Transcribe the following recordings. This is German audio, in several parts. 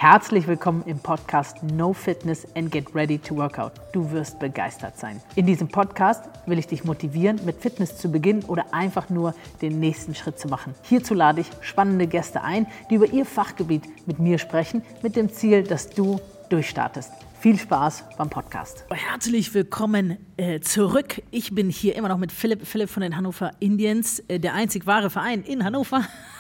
Herzlich willkommen im Podcast No Fitness and Get Ready to Workout. Du wirst begeistert sein. In diesem Podcast will ich dich motivieren, mit Fitness zu beginnen oder einfach nur den nächsten Schritt zu machen. Hierzu lade ich spannende Gäste ein, die über ihr Fachgebiet mit mir sprechen, mit dem Ziel, dass du durchstartest. Viel Spaß beim Podcast. Herzlich willkommen zurück. Ich bin hier immer noch mit Philipp von den Hannover Indians, der einzig wahre Verein in Hannover.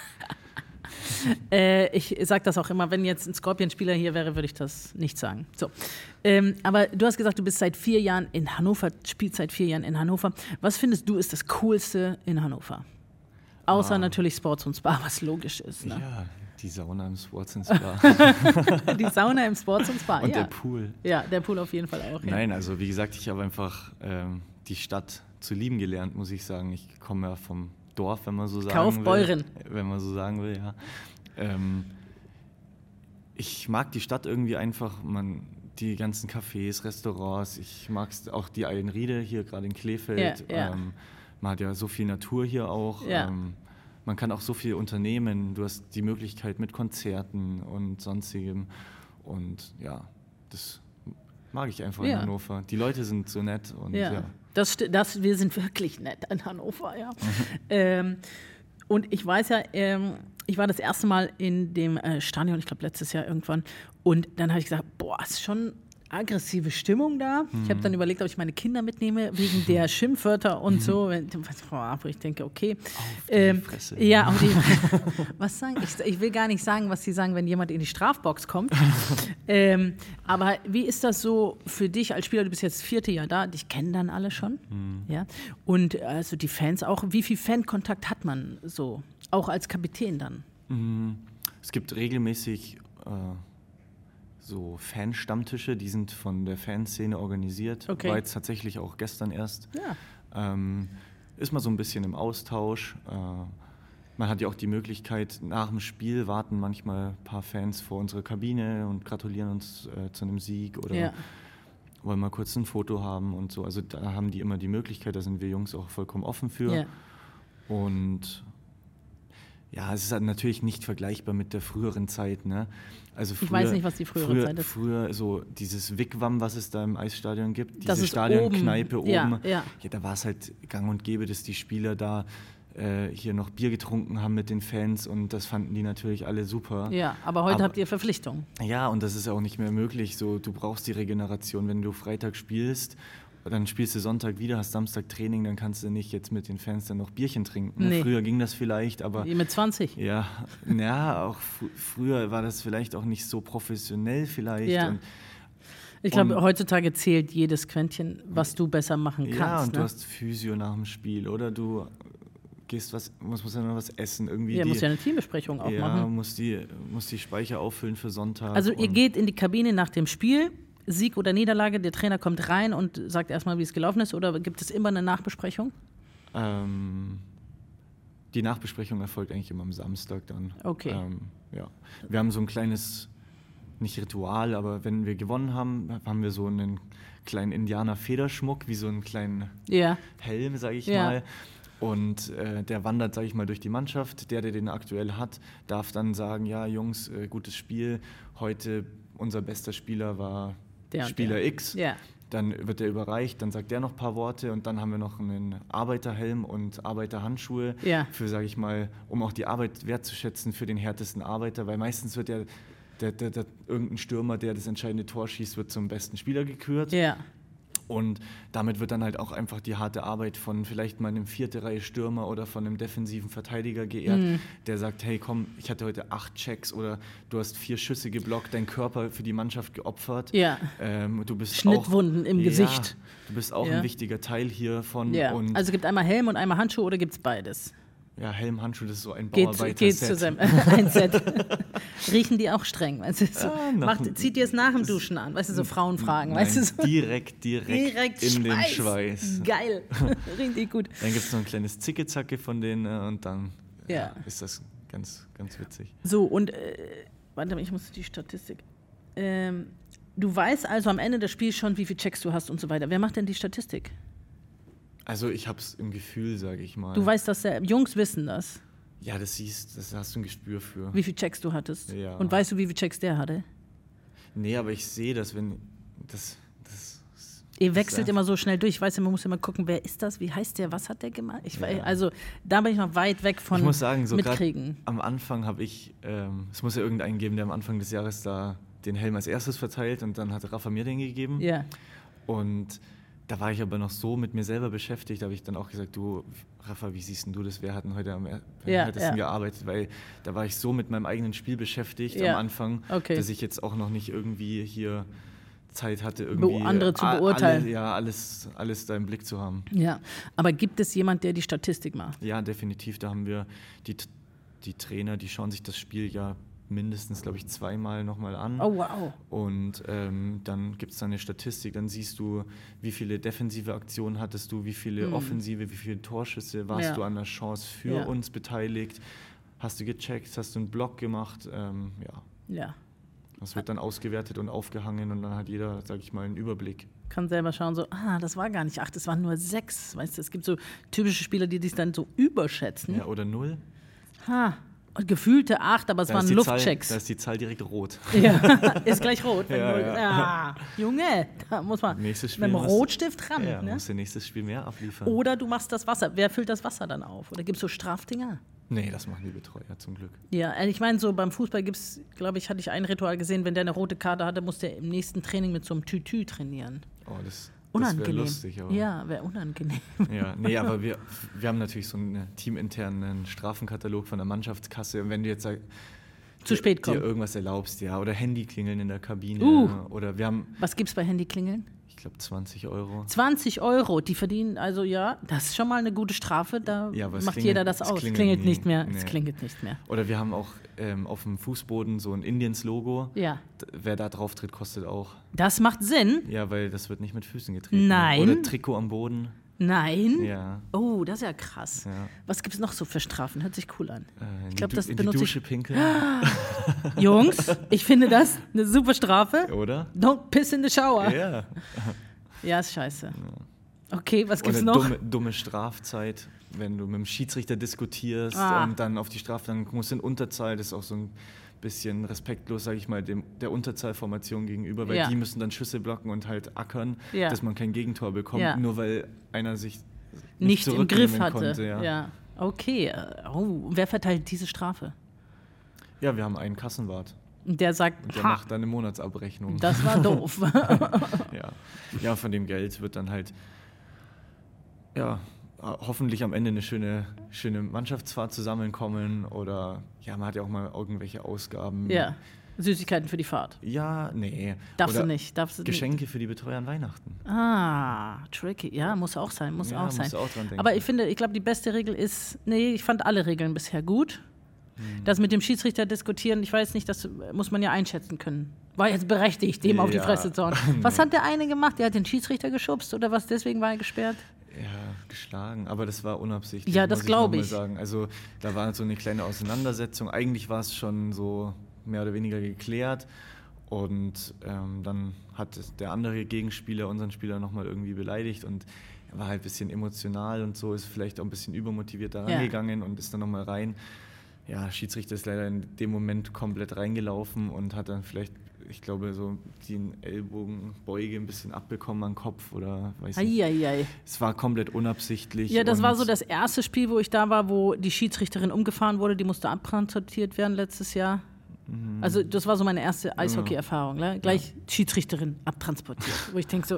Ich sage das auch immer, wenn jetzt ein Scorpion-Spieler hier wäre, würde ich das nicht sagen. So. Aber du hast gesagt, du bist seit 4 Jahren in Hannover, spielst seit 4 Jahren in Hannover. Was findest du ist das Coolste in Hannover? Außer natürlich Sports und Spa, was logisch ist. Ne? Ja, die Sauna im Sports und Spa. Die Sauna im Sports und Spa, und ja. der Pool. Ja, der Pool auf jeden Fall auch. Ja. Nein, also wie gesagt, ich habe einfach die Stadt zu lieben gelernt, muss ich sagen. Ich komme ja vom Dorf, wenn man so sagen Kaufbeuren. will. Wenn man so sagen will, ja. Ich mag die Stadt irgendwie einfach, die ganzen Cafés, Restaurants, ich mag auch die Eilenriede hier gerade in Krefeld. Ja. Man hat ja so viel Natur hier auch. Ja. Man kann auch so viel unternehmen. Du hast die Möglichkeit mit Konzerten und sonstigem. Und ja, das mag ich einfach in Hannover. Die Leute sind so nett. Und ja. Wir sind wirklich nett in Hannover, ja. Und ich weiß ja, ich war das erste Mal in dem Stadion, ich glaube letztes Jahr irgendwann, und dann habe ich gesagt, boah, ist schon aggressive Stimmung da. Ich habe dann überlegt, ob ich meine Kinder mitnehme, wegen der Schimpfwörter und so. Wo ich denke, okay. Auf die Fresse. Ja, was sagen? Ich will gar nicht sagen, was sie sagen, wenn jemand in die Strafbox kommt. Aber wie ist das so für dich als Spieler? Du bist jetzt 4. Jahr da, dich kennen dann alle schon. Ja? Und also die Fans auch. Wie viel Fankontakt hat man so? Auch als Kapitän dann? Es gibt regelmäßig so Fan-Stammtische, die sind von der Fanszene organisiert. Okay. War jetzt tatsächlich auch gestern erst. Ja. Ist mal so ein bisschen im Austausch. Man hat ja auch die Möglichkeit, nach dem Spiel warten manchmal ein paar Fans vor unserer Kabine und gratulieren uns zu einem Sieg oder wollen mal kurz ein Foto haben und so. Also da haben die immer die Möglichkeit, da sind wir Jungs auch vollkommen offen für. Ja. Und ja, es ist halt natürlich nicht vergleichbar mit der früheren Zeit, ne? Also früher, ich weiß nicht, was die frühere Zeit ist. Früher so dieses Wigwam, was es da im Eisstadion gibt, Das diese ist Stadionkneipe oben. Ja. Da war es halt gang und gäbe, dass die Spieler da hier noch Bier getrunken haben mit den Fans und das fanden die natürlich alle super. Ja, aber heute habt ihr Verpflichtungen. Ja, und das ist auch nicht mehr möglich. So, du brauchst die Regeneration, wenn du Freitag spielst. Dann spielst du Sonntag wieder, hast Samstag Training, dann kannst du nicht jetzt mit den Fans dann noch Bierchen trinken. Nee. Früher ging das vielleicht, aber... Mit 20? Ja, auch früher war das vielleicht auch nicht so professionell vielleicht. Ja. Ich glaube, heutzutage zählt jedes Quäntchen, was du besser machen kannst. Ja, und ne? du hast Physio nach dem Spiel oder du musst ja noch was essen. Irgendwie musst ja eine Teambesprechung auch machen. Ja, musst die Speicher auffüllen für Sonntag. Also ihr geht in die Kabine nach dem Spiel, Sieg oder Niederlage, der Trainer kommt rein und sagt erstmal, wie es gelaufen ist, oder gibt es immer eine Nachbesprechung? Die Nachbesprechung erfolgt eigentlich immer am Samstag dann. Okay. Ja. Wir haben so ein kleines, nicht Ritual, aber wenn wir gewonnen haben, haben wir so einen kleinen Indianer-Federschmuck, wie so einen kleinen Helm, sage ich mal. Und der wandert, sage ich mal, durch die Mannschaft. Der den aktuell hat, darf dann sagen, ja Jungs, gutes Spiel. Heute unser bester Spieler war Spieler X. Ja. Dann wird der überreicht, dann sagt der noch ein paar Worte und dann haben wir noch einen Arbeiterhelm und Arbeiterhandschuhe für, sage ich mal, um auch die Arbeit wertzuschätzen für den härtesten Arbeiter, weil meistens wird der irgendein Stürmer, der das entscheidende Tor schießt, wird zum besten Spieler gekürt. Ja. Und damit wird dann halt auch einfach die harte Arbeit von vielleicht mal einem 4. Reihe Stürmer oder von einem defensiven Verteidiger geehrt, der sagt, hey komm, ich hatte heute 8 Checks oder du hast 4 Schüsse geblockt, dein Körper für die Mannschaft geopfert. Ja. Du bist Schnittwunden im Gesicht. Du bist auch ein wichtiger Teil hiervon. Ja. Und also gibt einmal Helm und einmal Handschuhe oder gibt es beides? Ja, Helm, Handschuh, das ist so ein Geht Bauarbeiter-Set. zusammen, ein Set. Riechen die auch streng? Weißt du, so, zieht ihr es nach dem Duschen an? Weißt du, so Frauenfragen, Nein, weißt du? So? Direkt in den Schweiß. Geil, richtig gut. Dann gibt es noch ein kleines Zicke-Zacke von denen und dann ist das ganz, ganz witzig. So, und warte mal, ich muss die Statistik. Du weißt also am Ende des Spiels schon, wie viele Checks du hast und so weiter. Wer macht denn die Statistik? Also ich hab's im Gefühl, sage ich mal. Du weißt, dass Jungs wissen das. Ja, das hast du ein Gespür für. Wie viele Checks du hattest. Ja. Und weißt du, wie viele Checks der hatte? Nee, aber ich sehe das, wenn das Ihr wechselt immer so schnell durch. Ich weiß ja, man muss immer gucken, wer ist das, wie heißt der, was hat der gemacht? Also da bin ich noch weit weg von Ich muss sagen, so mitkriegen. Am Anfang habe ich, es muss ja irgendeinen geben, der am Anfang des Jahres da den Helm als erstes verteilt und dann hat Rafa mir den gegeben. Ja. Und da war ich aber noch so mit mir selber beschäftigt, da habe ich dann auch gesagt, du, Rafa, wie siehst denn du das? Wir hatten heute am härtesten gearbeitet, weil da war ich so mit meinem eigenen Spiel beschäftigt am Anfang, dass ich jetzt auch noch nicht irgendwie hier Zeit hatte, irgendwie andere zu beurteilen. Alles da im Blick zu haben. Ja, aber gibt es jemand, der die Statistik macht? Ja, definitiv. Da haben wir die Trainer, die schauen sich das Spiel ja mindestens, glaube ich, 2-mal nochmal an. Oh, wow. Und dann gibt es da eine Statistik, dann siehst du, wie viele defensive Aktionen hattest du, wie viele offensive, wie viele Torschüsse, warst du an der Chance für uns beteiligt, hast du gecheckt, hast du einen Block gemacht, Ja. Das wird dann ausgewertet und aufgehangen und dann hat jeder, sag ich mal, einen Überblick. Kann selber schauen, so, das war gar nicht 8, das waren nur 6. Weißt du, es gibt so typische Spieler, die sich dann so überschätzen. Ja, oder 0. Und gefühlte 8, aber es waren Luftchecks. Da ist die Zahl direkt rot. Ja, ist gleich rot. Junge, da muss man mit dem Rotstift ran. Ja, muss der nächstes Spiel mehr abliefern. Oder du machst das Wasser. Wer füllt das Wasser dann auf? Oder gibt es so Strafdinger? Nee, das machen die Betreuer zum Glück. Ja, ich meine, so beim Fußball gibt es, glaube ich, hatte ich ein Ritual gesehen, wenn der eine rote Karte hatte, musste er im nächsten Training mit so einem Tütü trainieren. Oh, das unangenehm. wäre lustig. Aber ja, wäre unangenehm. Ja, nee, aber wir haben natürlich so einen teaminternen Strafenkatalog von der Mannschaftskasse. Und wenn du jetzt zu spät kommst, dir irgendwas erlaubst, oder Handyklingeln in der Kabine. Oder wir haben. Was gibt's bei Handyklingeln? Ich glaube 20 Euro. 20 Euro, die verdienen, also das ist schon mal eine gute Strafe, da macht jeder das aus. Klingelt nicht mehr. Es klingelt nicht mehr. Oder wir haben auch auf dem Fußboden so ein Indians-Logo. Ja. Wer da drauf tritt, kostet auch. Das macht Sinn. Ja, weil das wird nicht mit Füßen getreten. Nein. Oder Trikot am Boden. Nein? Ja. Oh, das ist ja krass. Ja. Was gibt es noch so für Strafen? Hört sich cool an. Ich glaube, das benutze ich. In die Dusche pinkeln. Jungs, ich finde das eine super Strafe. Oder? Don't piss in the shower. Ja. Ja, ist scheiße. Ja. Okay, was gibt's noch? Dumme Strafzeit, wenn du mit dem Schiedsrichter diskutierst und dann auf die Strafe, dann musst du in Unterzahl, das ist auch so ein bisschen respektlos, sage ich mal, der Unterzahlformation gegenüber, weil die müssen dann Schüsse blocken und halt ackern, dass man kein Gegentor bekommt, nur weil einer sich nicht im Griff hatte. Konnte, ja. Okay. Wer verteilt diese Strafe? Ja, wir haben einen Kassenwart. Der sagt, und der macht dann eine Monatsabrechnung. Das war doof. Ja, von dem Geld wird dann halt hoffentlich am Ende eine schöne Mannschaftsfahrt zusammenkommen oder man hat ja auch mal irgendwelche Ausgaben. Ja, Süßigkeiten für die Fahrt. Ja, nee. Darfst du nicht. Geschenke für die Betreuer an Weihnachten. Tricky. Ja, muss auch sein. Muss auch sein. Musst du auch dran denken. Aber ich glaube, die beste Regel ist, ich fand alle Regeln bisher gut. Das mit dem Schiedsrichter diskutieren, ich weiß nicht, das muss man ja einschätzen können. War jetzt berechtigt, dem auf die Fresse zu hauen. Was hat der eine gemacht? Der hat den Schiedsrichter geschubst oder was? Deswegen war er gesperrt? Ja, geschlagen, aber das war unabsichtlich. Ja, das glaube ich. Sagen. Also da war so eine kleine Auseinandersetzung. Eigentlich war es schon so mehr oder weniger geklärt. Und dann hat der andere Gegenspieler unseren Spieler nochmal irgendwie beleidigt und er war halt ein bisschen emotional und so, ist vielleicht auch ein bisschen übermotiviert da rangegangen und ist dann nochmal rein. Ja, Schiedsrichter ist leider in dem Moment komplett reingelaufen und hat dann vielleicht, ich glaube, so den Ellbogenbeuge ein bisschen abbekommen am Kopf oder weiß nicht. Es war komplett unabsichtlich. Ja, das war so das erste Spiel, wo ich da war, wo die Schiedsrichterin umgefahren wurde, die musste abtransportiert werden letztes Jahr. Also das war so meine erste Eishockey-Erfahrung. Ne? Gleich Schiedsrichterin abtransportiert, wo ich denke so,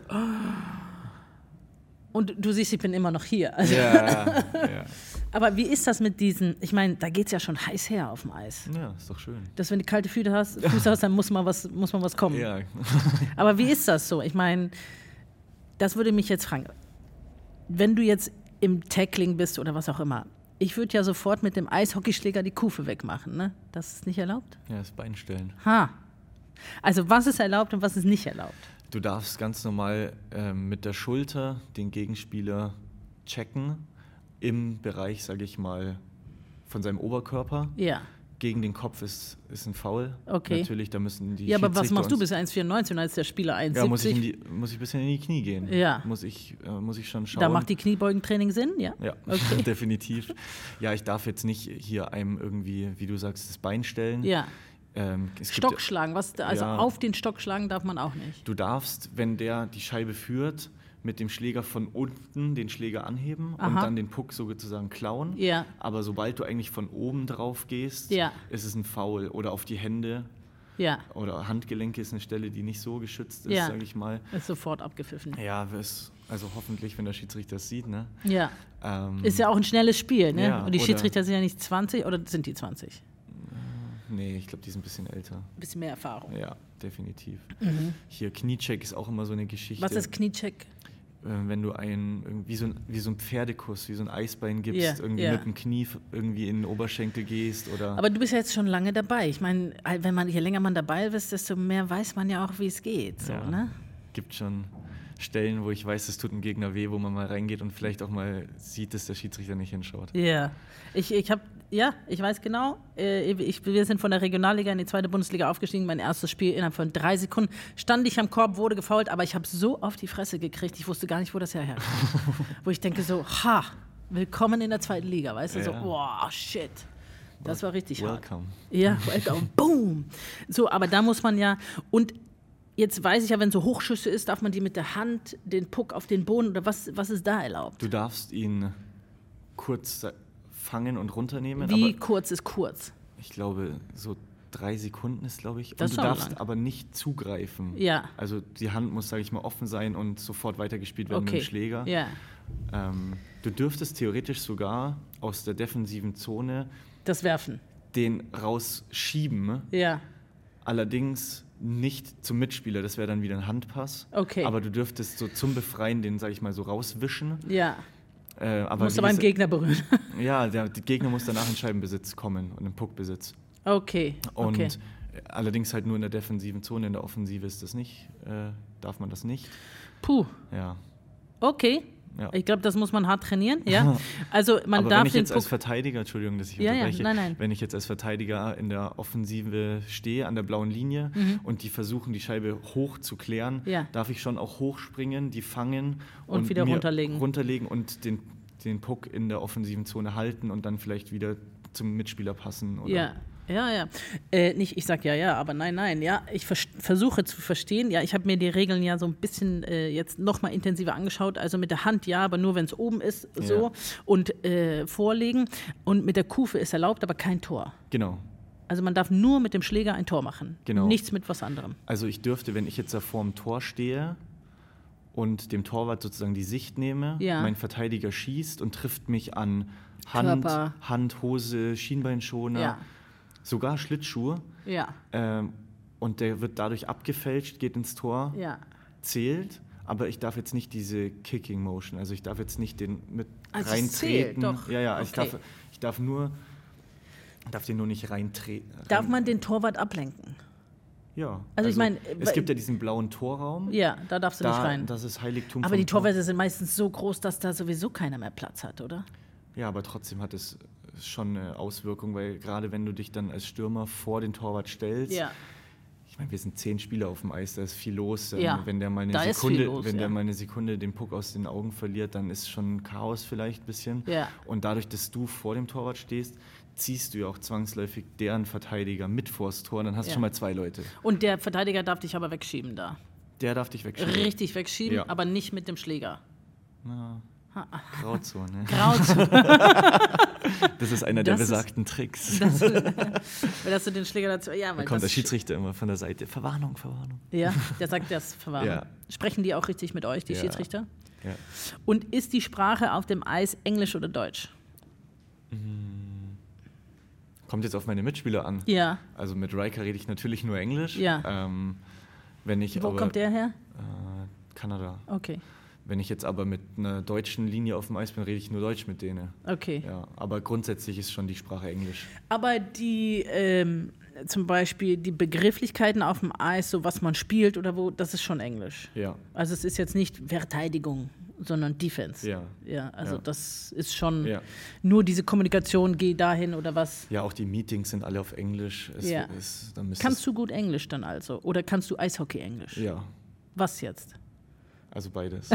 Und du siehst, ich bin immer noch hier. Also ja. Aber wie ist das mit diesen, ich meine, da geht es ja schon heiß her auf dem Eis. Ja, ist doch schön. Dass wenn du kalte Füße hast, dann muss man was kommen. Ja. Aber wie ist das so? Ich meine, das würde mich jetzt fragen. Wenn du jetzt im Tackling bist oder was auch immer, ich würde ja sofort mit dem Eishockeyschläger die Kufe wegmachen, ne? Das ist nicht erlaubt? Ja, das Bein stellen. Also was ist erlaubt und was ist nicht erlaubt? Du darfst ganz normal mit der Schulter den Gegenspieler checken im Bereich, sage ich mal, von seinem Oberkörper. Ja. Gegen den Kopf ist ein Foul. Okay. Natürlich, da müssen die Ja, aber was machst du bis 1,94 und als der Spieler 1,70? Ja, muss ich ein bisschen in die Knie gehen. Ja. Muss ich schon schauen. Da macht die Kniebeugentraining Sinn, ja? Ja, okay. Definitiv. Ja, ich darf jetzt nicht hier einem irgendwie, wie du sagst, das Bein stellen. Ja. Stockschlagen, auf den Stock schlagen darf man auch nicht. Du darfst, wenn der die Scheibe führt, mit dem Schläger von unten den Schläger anheben und dann den Puck sozusagen klauen. Ja. Aber sobald du eigentlich von oben drauf gehst, ist es ein Foul. Oder auf die Hände. Ja. Oder Handgelenke ist eine Stelle, die nicht so geschützt ist, sage ich mal. Ist sofort abgepfiffen. Ja, also hoffentlich, wenn der Schiedsrichter es sieht. Ne? Ja. Ist ja auch ein schnelles Spiel. Ne? Ja, und die Schiedsrichter sind ja nicht 20 oder sind die 20? Nee, ich glaube, die sind ein bisschen älter. Ein bisschen mehr Erfahrung. Ja, definitiv. Hier, Kniecheck ist auch immer so eine Geschichte. Was ist Kniecheck? Wenn du wie so ein Pferdekuss, wie so ein Eisbein gibst, mit dem Knie irgendwie in den Oberschenkel gehst. Oder aber du bist ja jetzt schon lange dabei. Ich meine, je länger man dabei ist, desto mehr weiß man ja auch, wie es geht. So, ne? Gibt schon Stellen, wo ich weiß, es tut einem Gegner weh, wo man mal reingeht und vielleicht auch mal sieht, dass der Schiedsrichter nicht hinschaut. Ja, ich weiß genau. Wir sind von der Regionalliga in die 2. Bundesliga aufgestiegen. Mein erstes Spiel innerhalb von 3 Sekunden stand ich am Korb, wurde gefoult, aber ich habe so auf die Fresse gekriegt, ich wusste gar nicht, wo das herkommt. Wo ich denke so, willkommen in der 2. Liga, weißt du, so, shit. Das war richtig welcome. Hart. Ja, welcome, boom. So, aber da muss man ja, und jetzt weiß ich ja, wenn so Hochschüsse ist, darf man die mit der Hand, den Puck auf den Boden, oder was ist da erlaubt? Du darfst ihn kurz fangen und runternehmen. Wie kurz ist kurz? Ich glaube, so 3 Sekunden ist, glaube ich. Das und du darfst aber nicht zugreifen. Ja. Also die Hand muss, sage ich mal, offen sein und sofort weitergespielt werden mit dem Schläger. Ja. Du dürftest theoretisch sogar aus der defensiven Zone das werfen. Den rausschieben. Ja. Allerdings nicht zum Mitspieler, das wäre dann wieder ein Handpass. Okay. Aber du dürftest so zum Befreien den, sage ich mal, so rauswischen. Ja. Aber musst aber einen Gegner berühren. Ja, der Gegner muss danach in Scheibenbesitz kommen und in Puckbesitz. Okay. Und allerdings halt nur in der defensiven Zone, in der Offensive ist das nicht, darf man das nicht. Puh. Ja. Okay. Ja. Ich glaube, das muss man hart trainieren. Ja? Also man aber darf wenn ich jetzt als Verteidiger, Entschuldigung, dass ich unterbreche, nein. wenn ich jetzt als Verteidiger in der Offensive stehe, an der blauen Linie und die versuchen, die Scheibe hoch zu klären, darf ich schon auch hochspringen, die fangen und wieder runterlegen und den Puck in der offensiven Zone halten und dann vielleicht wieder zum Mitspieler passen. Oder? Ja. Ich sag aber nein. Ja, ich versuche zu verstehen. Ja, ich habe mir die Regeln ja so ein bisschen jetzt noch mal intensiver angeschaut. Also mit der Hand aber nur, wenn es oben ist, so. Und vorlegen. Und mit der Kufe ist erlaubt, aber kein Tor. Genau. Also man darf nur mit dem Schläger ein Tor machen. Genau. Nichts mit was anderem. Also ich dürfte, wenn ich jetzt da vor dem Tor stehe und dem Torwart sozusagen die Sicht nehme, mein Verteidiger schießt und trifft mich an Hand, Hose, Schienbeinschoner, sogar Schlittschuhe. Ja. Und der wird dadurch abgefälscht, geht ins Tor, zählt, aber ich darf jetzt nicht diese Kicking Motion, also ich darf jetzt nicht den mit reintreten. Zählt, doch. Ja, ich darf den nur nicht reintreten. Darf man den Torwart ablenken? Ja. Also ich meine, es gibt ja diesen blauen Torraum. Ja, da darfst du nicht rein. Das ist Heiligtum. Aber die Torwärter sind meistens so groß, dass da sowieso keiner mehr Platz hat, oder? Ja, aber trotzdem hat es schon eine Auswirkung, weil gerade wenn du dich dann als Stürmer vor den Torwart stellst, ich meine, wir sind 10 Spieler auf dem Eis, da ist viel los. Wenn der mal eine Sekunde den Puck aus den Augen verliert, dann ist schon Chaos vielleicht ein bisschen. Ja. Und dadurch, dass du vor dem Torwart stehst, ziehst du ja auch zwangsläufig deren Verteidiger mit vors Tor, dann hast du schon mal 2 Leute. Und der Verteidiger darf dich aber wegschieben da? Der darf dich wegschieben. Richtig wegschieben, aber nicht mit dem Schläger? Na, Grauzone. Das ist einer der besagten Tricks. Dass du den Schläger dazu... Ja, da kommt der Schiedsrichter immer von der Seite. Verwarnung. Ja, der sagt das, Verwarnung. Ja. Sprechen die auch richtig mit euch, die Schiedsrichter? Ja. Und ist die Sprache auf dem Eis Englisch oder Deutsch? Kommt jetzt auf meine Mitspieler an. Ja. Also mit Riker rede ich natürlich nur Englisch. Ja. Wo kommt der her? Kanada. Okay. Wenn ich jetzt aber mit einer deutschen Linie auf dem Eis bin, rede ich nur Deutsch mit denen. Okay. Ja, aber grundsätzlich ist schon die Sprache Englisch. Aber zum Beispiel die Begrifflichkeiten auf dem Eis, so was man spielt oder wo, das ist schon Englisch. Ja. Also es ist jetzt nicht Verteidigung, sondern Defense. Ja. Das ist schon nur diese Kommunikation, geh dahin oder was. Ja, auch die Meetings sind alle auf Englisch. Kannst du gut Englisch dann also? Oder kannst du Eishockey-Englisch? Ja. Was jetzt? Also beides.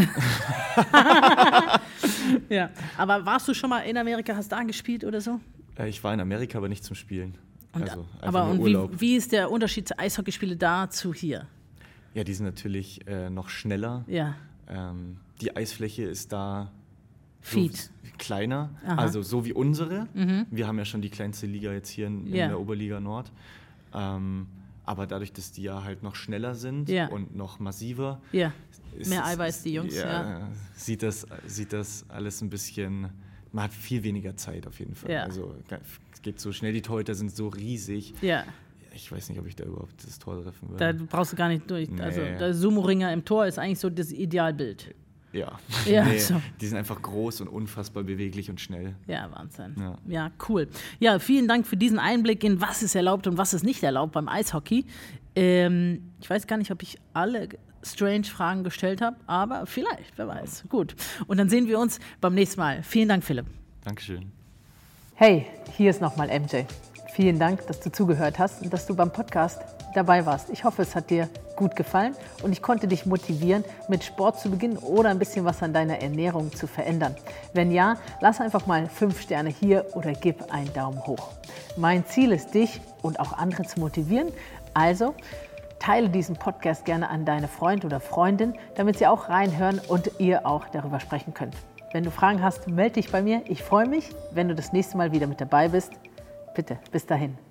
Ja, aber warst du schon mal in Amerika, hast da gespielt oder so? Ich war in Amerika, aber nicht zum Spielen. Wie ist der Unterschied zu Eishockeyspiele da zu hier? Ja, die sind natürlich noch schneller. Ja. Die Eisfläche ist da kleiner, also so wie unsere. Wir haben ja schon die kleinste Liga jetzt hier in der Oberliga Nord. Aber dadurch, dass die ja halt noch schneller sind und noch massiver, mehr Eiweiß die Jungs. Sieht das alles ein bisschen, man hat viel weniger Zeit auf jeden Fall. Also es geht so schnell, die Torhüter sind so riesig. Ich weiß nicht, ob ich da überhaupt das Tor treffen würde. Da brauchst du gar nicht durch. Nee. Also der Sumo-Ringer im Tor ist eigentlich so das Idealbild. Ja, so. Die sind einfach groß und unfassbar beweglich und schnell. Ja, Wahnsinn. Ja, cool. Ja, vielen Dank für diesen Einblick in was ist erlaubt und was ist nicht erlaubt beim Eishockey. Ich weiß gar nicht, ob ich alle Strange-Fragen gestellt habe, aber vielleicht, wer weiß. Gut. Und dann sehen wir uns beim nächsten Mal. Vielen Dank, Philipp. Dankeschön. Hey, hier ist nochmal MJ. Vielen Dank, dass du zugehört hast und dass du beim Podcast dabei warst. Ich hoffe, es hat dir gut gefallen und ich konnte dich motivieren, mit Sport zu beginnen oder ein bisschen was an deiner Ernährung zu verändern. Wenn ja, lass einfach mal 5 Sterne hier oder gib einen Daumen hoch. Mein Ziel ist, dich und auch andere zu motivieren. Also teile diesen Podcast gerne an deine Freund oder Freundin, damit sie auch reinhören und ihr auch darüber sprechen könnt. Wenn du Fragen hast, melde dich bei mir. Ich freue mich, wenn du das nächste Mal wieder mit dabei bist. Bitte, bis dahin.